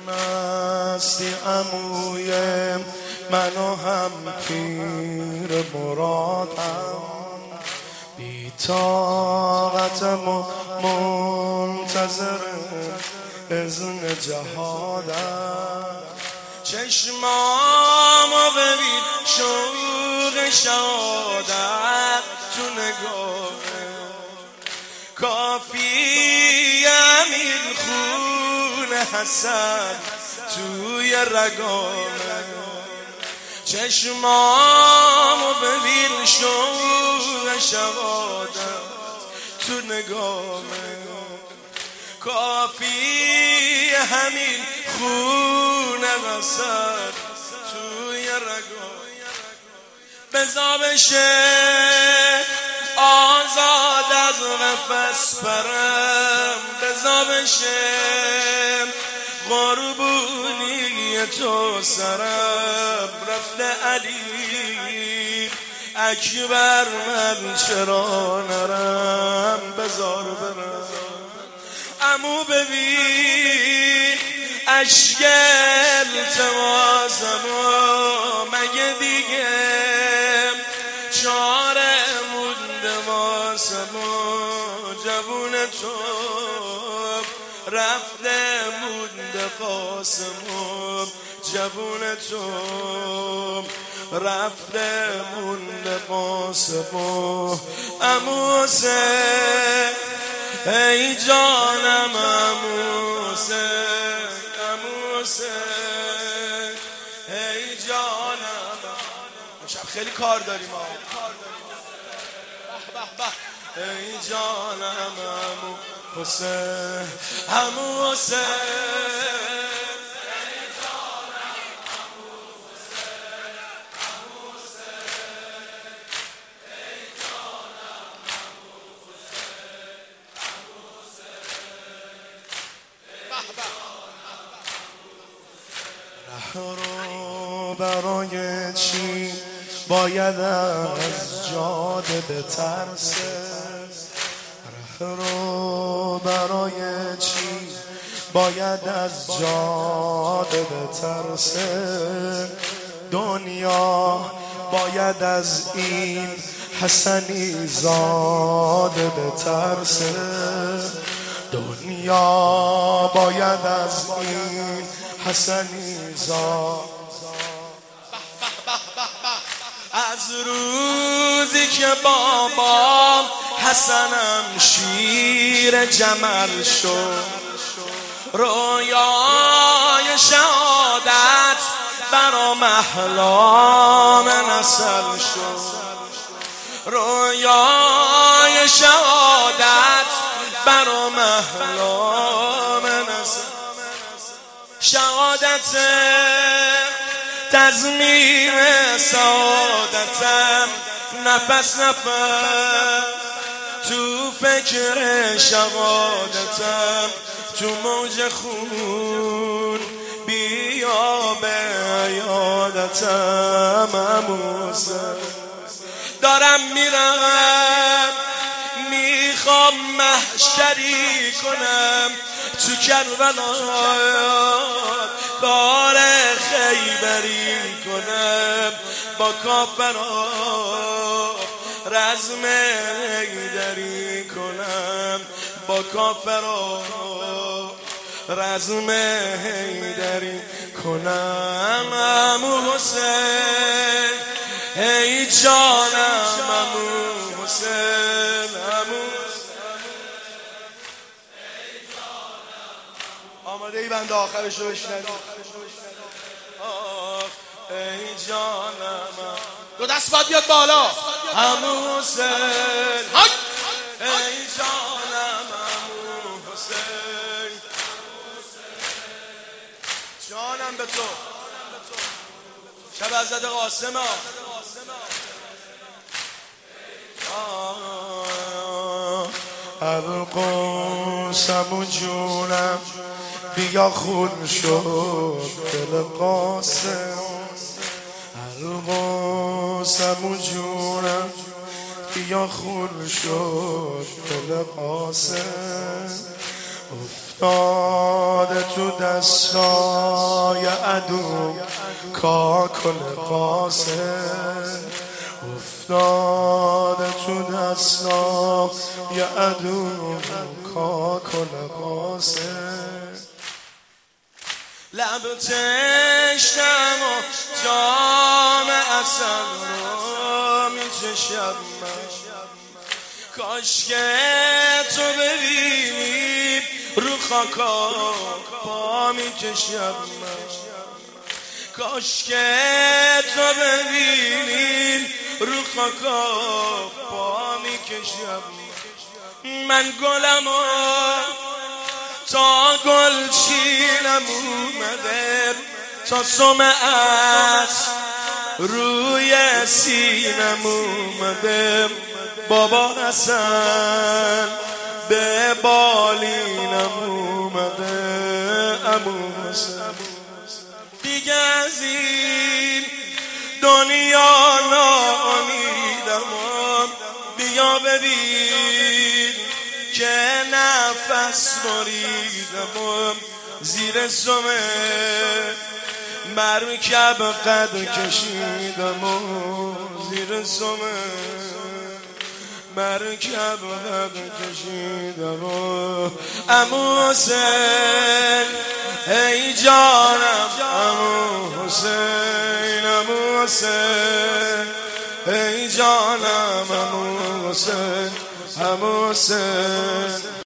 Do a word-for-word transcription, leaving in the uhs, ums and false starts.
مستی عموی منو هم پیر مرادم، بی طاقتم و منتظر اذن جهادم. چشمامو ببین شوق شهادت تو نگاهه، کافی همین خون حسد توی رگامه. چشمامو ببین شوق شهادت تو نگاهه، کافی همین خون حسد توی رگامه. بزا بشه آزاد از قفس پرم، بزا بشه قربونی تو سرم. رفته علی اکبر من چرا نرم، بزار برم عمو ببین اشک التماسمو، مگه دیگه چاره مونده واسمو. جوون تو رفته مونده قاسمو، جوون تو رفته مونده قاسمو. عمو حسین ای جانم عمو حسین، عمو حسین ای جانم. امشب خیلی کار داریم ها. ای جانم عمو حسین، عمو حسین رو برای چی باید از جاده بترسه، ره رو برای چی باید از جاده بترسه. دنیا باید از این حسنی زاده بترسه، دنیا باید از این حسنی زاد. از روزی که بابام حسنم شیر جمل شد، رویای شهادت برام احلام نسل شد، رویای شهادت برام احلام نسل. شهادت تضمین سعادتم، نفس نفس تو فکر شهادتم، تو موج خون بیا به عیادتم. عمو حسین دارم میرم، میخوام محشری کنم تو کربلا، کار خیبری کنم با کافرا، رزم حیدری کنم با کافرا، رزم حیدری کنم. عمو حسین ای جانم عمو حسین، عمو آماده ای بنده آخرش رو بشنوید. آخ ای جانم، دو دست باید بیاد بالا. عمو حسین ای جانم عمو حسین، جانم به تو. شب حضرت قاسم ها. القاسم و جونم بیا خون شد دل قاسم، القاسم و جونم بیا خون شد دل قاسم. افتاده تو دستای عدو کاکل قاسم، افتاده تو دستای عدو کاکل قاسم. لب تشنم و جام عسل رو میچشم من، کاش که تو ببینی رو خاکا پا میکشم من، کاش که تو ببینی رو خاکا پا میکشم من. گلم و تا گل چینم اومده، تا سمعت روی سینم اومده، بابا حسن به بالینم اومده، عمو حسن دیگه از این دنیا ناامیدم، بیا ببین که نفس بریدم، زیر سمه مرکب قد کشیدم، زیر سمه مرکب قد کشیدم. عمو حسین ای جانم، عمو حسین، عمو حسین ای جانم، عمو حسین، عمو حسین.